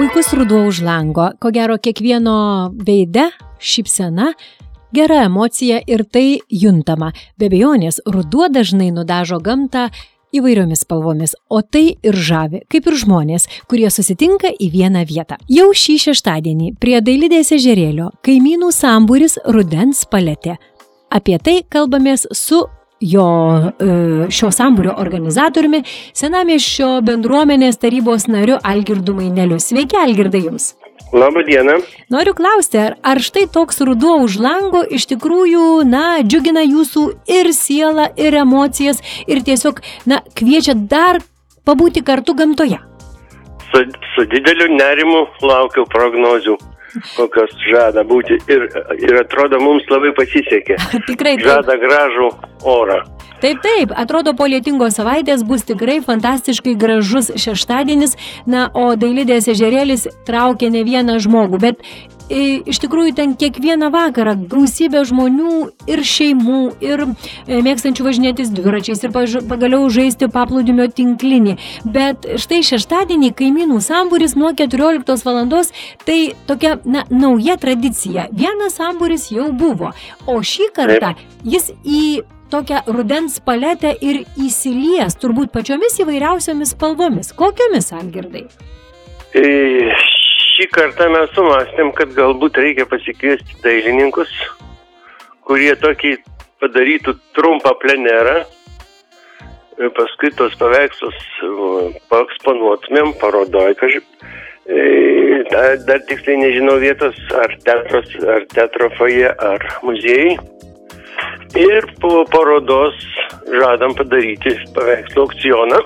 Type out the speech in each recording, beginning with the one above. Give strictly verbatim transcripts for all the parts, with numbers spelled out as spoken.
puikus ruduo už lango, ko gero kiekvieno veide šypsena, gera emocija ir tai juntama. Be abejonės, ruduo dažnai nudažo gamtą įvairiomis spalvomis, o tai ir žavi, kaip ir žmonės, kurie susitinka į vieną vietą. Jau šį šeštadienį prie Dailidės ežerėlio kaimynų sambūris Rudens paletė. Apie tai kalbamės su jo šio sambūrio organizatoriumi, Senamiesčio bendruomenės tarybos nariu Algirdu Maineliu. Sveiki, Algirdai, jums. Labą dieną. Noriu klausti, ar, ar štai toks ruduo už lango iš tikrųjų, na, džiugina jūsų ir sielą, ir emocijas, ir tiesiog, na, kviečia dar pabūti kartu gamtoje? Su, su dideliu nerimu laukiau prognozių, kokios žada būti, ir, ir atrodo mums labai pasisekė. Tikrai taip. Žada gražų orą. Taip, taip, atrodo po lietingos savaitės bus tikrai fantastiškai gražus šeštadienis, na, o Dailidės ežerėlis traukia ne vieną žmogų, bet e, iš tikrųjų ten kiekvieną vakarą gausybė žmonių ir šeimų, ir e, mėgstančių važinėtis dviračiais, ir paž, pagaliau žaisti paplūdimio tinklinį. Bet štai šeštadienį kaimynų sambūris nuo keturioliktos valandos, tai tokia, na, nauja tradicija. Vienas sambūris jau buvo, o šį kartą jis į tokią rudens paletę ir įsilies turbūt pačiomis įvairiausiomis spalvomis. Kokiomis, Algirdai? E, šį kartą mes sumastėm, kad galbūt reikia pasikviesti dailininkus, kurie tokį padarytų trumpą plenerą, paskui tos paveikslus paeksponuotumėm parodoj kažkaip. E, dar, dar tiksliai nežinau vietos, ar teatros, ar teatro foje, ar muziejai. Ir po parodos žadam padaryti paveikslų aukcioną,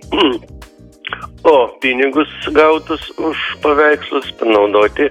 o pinigus gautus už paveikslus panaudoti,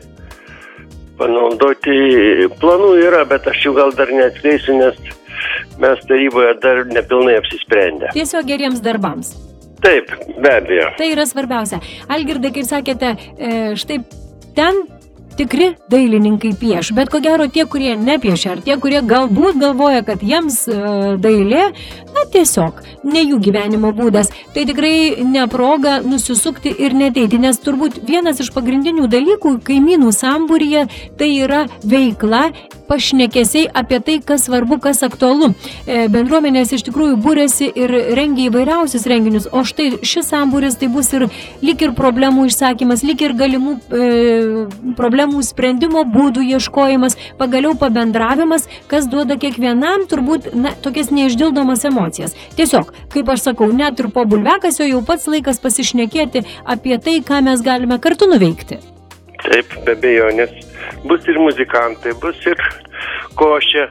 panaudoti planų yra, bet aš jau gal dar neatskleisiu, nes mes taryboje dar nepilnai apsisprendę. Tiesiog geriems darbams. Taip, be abejo. Tai yra svarbiausia. Algirdai, kaip sakėte, štai ten tikri dailininkai pieš, bet ko gero tie, kurie nepiešia, ar tie, kurie galbūt galvoja, kad jiems e, dailė, na tiesiog, ne jų gyvenimo būdas, tai tikrai ne proga nusisukti ir neteiti, nes turbūt vienas iš pagrindinių dalykų kaimynų sambūryje tai yra veikla, pašnekesiai apie tai, kas svarbu, kas aktualu. E, bendruomenės iš tikrųjų būrėsi ir rengia įvairiausius renginius, o štai šis sambūris tai bus ir lyg ir problemų išsakymas, lyg ir galimų e, problemų sprendimo būdų ieškojimas, pagaliau pabendravimas, kas duoda kiekvienam turbūt, na, tokias neišdildomas emocijas. Tiesiog, kaip aš sakau, net ir po bulviakasio jau pats laikas pasišnekėti apie tai, ką mes galime kartu nuveikti. Taip, be abejonės. Bus ir muzikantai, bus ir košė.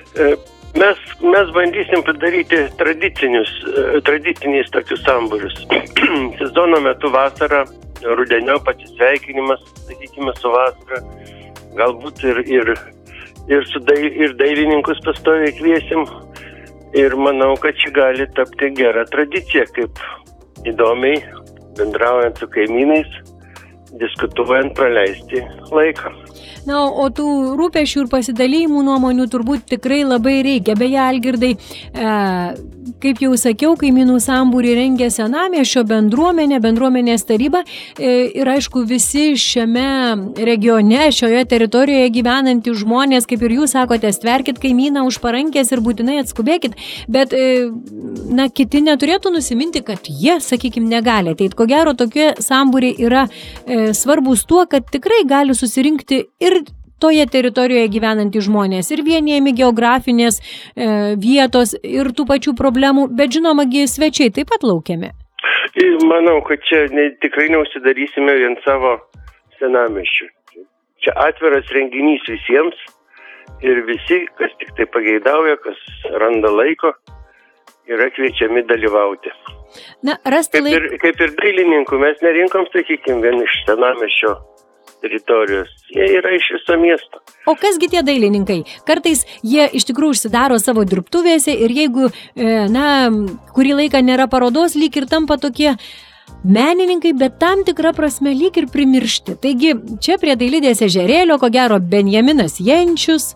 Mes, mes bandysim padaryti tradicinius, tradiciniais tokius sambūrius. Sezono metu vasarą, rudenio pasisveikinimas, sakykime, su vasara. Galbūt ir, ir, ir, su dail, ir dailininkus pastoviai kviesim. Ir manau, kad čia gali tapti gera tradicija, kaip įdomiai bendraujant su kaimynais, diskutuojant praleisti laiką. Na, o tų rūpesčių ir pasidalymų nuomonių turbūt tikrai labai reikia. Beje, Algirdai, e, kaip jau sakiau, kaimynų sambūrį rengia Senamiesčio bendruomenė, bendruomenės taryba e, ir aišku visi šiame regione, šioje teritorijoje gyvenantys žmonės, kaip ir jūs sakote, stverkit kaimyną už parankės ir būtinai atskubėkit, bet e, na, kiti neturėtų nusiminti, kad jie, sakykime, negali. Tai ko gero tokie sambūriai yra e, svarbus tuo, kad tikrai gali susirinkti ir toje teritorijoje gyvenantys žmonės, ir vienijami geografinės e, vietos, ir tų pačių problemų, bet žinomagi svečiai taip pat laukiami. Manau, kad čia ne, tikrai neužsidarysime vien savo Senamiesčiu. Čia atviras renginys visiems ir visi, kas tik tai pageidauja, kas randa laiko, yra kviečiami dalyvauti. Na, rasti kaip, ir, kaip ir dailininkų, mes nerinkom, sakykime, vien iš Senamiesčio teritorijos. Jie yra iš viso miesto. O kasgi tie dailininkai? Kartais jie iš tikrųjų užsidaro savo dirbtuvėse ir jeigu, na, kurį laiką nėra parodos, lyg ir tampa tokie menininkai, bet tam tikra prasme lyg ir primiršti. Taigi, čia prie Dailidės ežerėlio, ko gero, Benjaminas Jenčius.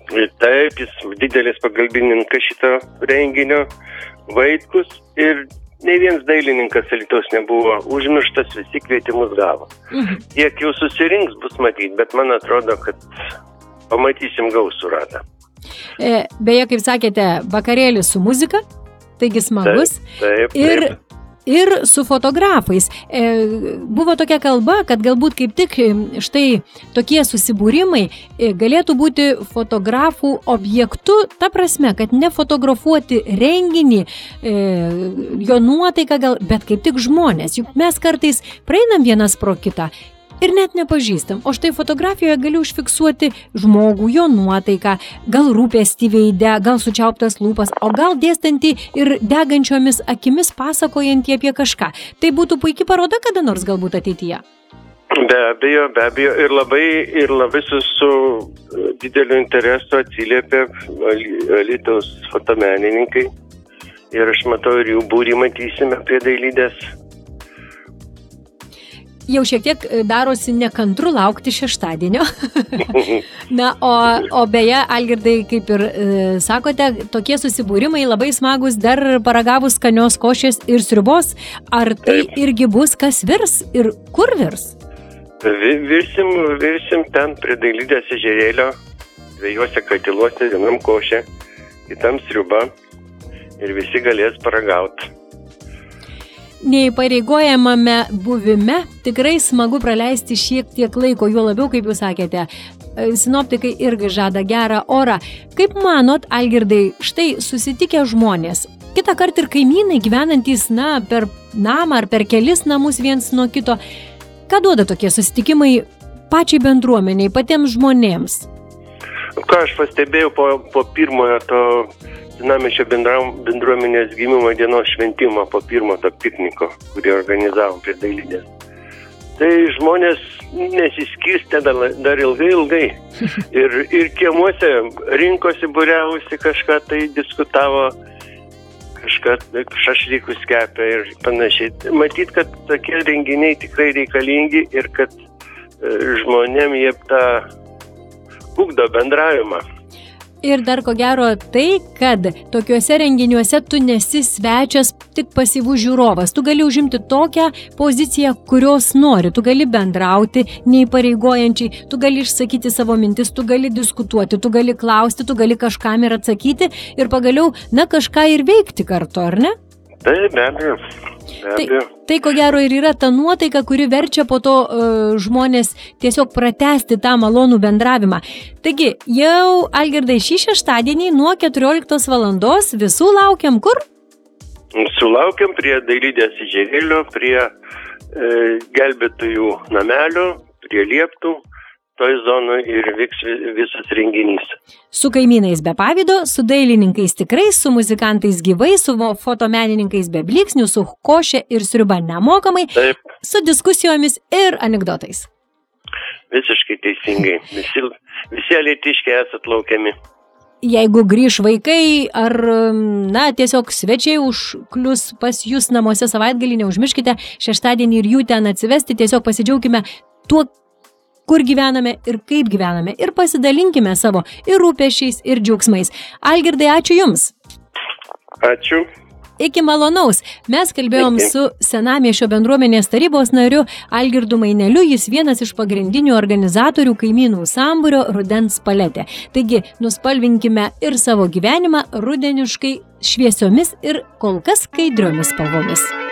Taip, jis didelis pagalbininkas šito renginio, Vaitkus, ir nei vienas dailininkas Alytaus nebuvo užmirštas, visi kvietimus gavo. Mhm. Kiek jau susirinks, bus matyti, bet man atrodo, kad pamatysim gausų ratą. E, beje, kaip sakėte, vakarėlis su muzika, taigi smagus. Taip, taip, ir, taip. ir su fotografais. E, buvo tokia kalba, kad galbūt kaip tik štai tokie susibūrimai e, galėtų būti fotografų objektu, ta prasme, kad ne fotografuoti renginį, e, jo nuotaiką gal, bet kaip tik žmonės. Juk mes kartais praeinam vienas pro kitą ir net nepažįstam. O štai fotografijoje gali užfiksuoti žmogų, jo nuotaiką, gal rūpestį veide, gal sučiauptas lūpas, o gal dėstantį ir degančiomis akimis pasakojantį apie kažką. Tai būtų puikiai paroda kada nors galbūt ateityje. Be abejo, be abejo. Ir labai, ir labai su, su dideliu interesu atsiliepia Alytaus fotomenininkai. Ir aš matau, ir jų būrį matysime prie dailidės. Jau šiek tiek darosi nekantru laukti šeštadienio. Na, o, o beje, Algirdai, kaip ir e, sakote, tokie susibūrimai labai smagus dar paragavus skanios košės ir sriubos. Ar tai Taip. Irgi bus, kas virs ir kur virs? Virsim, virsim ten prie dailidės ežerėlio, dviejose katiluose, vienam košė, kitam sriuba ir visi galės paragauti. Neįpareigojamame buvime tikrai smagu praleisti šiek tiek laiko, juo labiau, kaip jūs sakėte, sinoptikai irgi žada gerą orą. Kaip manot, Algirdai, štai susitikę žmonės, kitą kartą ir kaimynai gyvenantys, na, per namą ar per kelis namus viens nuo kito, ką duoda tokie susitikimai pačiai bendruomeniai, patiems žmonėms? Ką aš pastebėjau po, po pirmojo to Senamiesčio bendruomenės gimimo dienos šventimo, po pirmo to pikniko, kurį organizavom prie dailidės. Tai žmonės nesiskirstė dar, dar ilgai, ilgai. Ir, ir kiemuose rinkosi, būriavusi kažką, tai diskutavo, kažką šašlykus kepė ir panašiai. Matyt, kad tokie renginiai tikrai reikalingi ir kad žmonėm jie tą ugdo bendravimą. Ir dar ko gero tai, kad tokiuose renginiuose tu nesi svečias, tik pasyvus žiūrovas. Tu gali užimti tokią poziciją, kurios nori. Tu gali bendrauti neįpareigojančiai, tu gali išsakyti savo mintis, tu gali diskutuoti, tu gali klausti, tu gali kažkam ir atsakyti ir pagaliau, na, kažką ir veikti kartu, ar ne? Taip, be abejo. Tai, tai ko gero ir yra ta nuotaika, kuri verčia po to uh, žmonės tiesiog pratęsti tą malonų bendravimą. Taigi, jau, Algirdai, šį šeštadienį nuo keturioliktos valandos visų laukiam kur? Sulaukiam prie dailidės ežerėlio, prie e, gelbėtojų namelio, prie lieptų. Toj zonoj ir vyks visas renginys. Su kaimynais be pavydo, su dailininkais tikrai, su muzikantais gyvai, su fotomenininkais be blyksnių, su košė ir sriuba nemokamai, Taip. Su diskusijomis ir anekdotais. Visiškai teisingai. Visi, visi alytiškiai esat laukiami. Jeigu grįš vaikai ar, na, tiesiog svečiai užklius pas jūs namuose savaitgalį, neužmirškite šeštadienį ir jų ten atsivesti, tiesiog pasidžiaukime tuo, kur gyvename ir kaip gyvename ir pasidalinkime savo ir rūpesčiais, ir džiaugsmais. Algirdai, ačiū Jums. Ačiū. Iki malonaus. Mes kalbėjom Iki. Su Senamiesčio bendruomenės tarybos nariu Algirdu Maineliu, jis vienas iš pagrindinių organizatorių kaimynų sambūrio Rudens paletė. Taigi, nuspalvinkime ir savo gyvenimą rudeniškai šviesiomis ir kol kas skaidriomis spalvomis.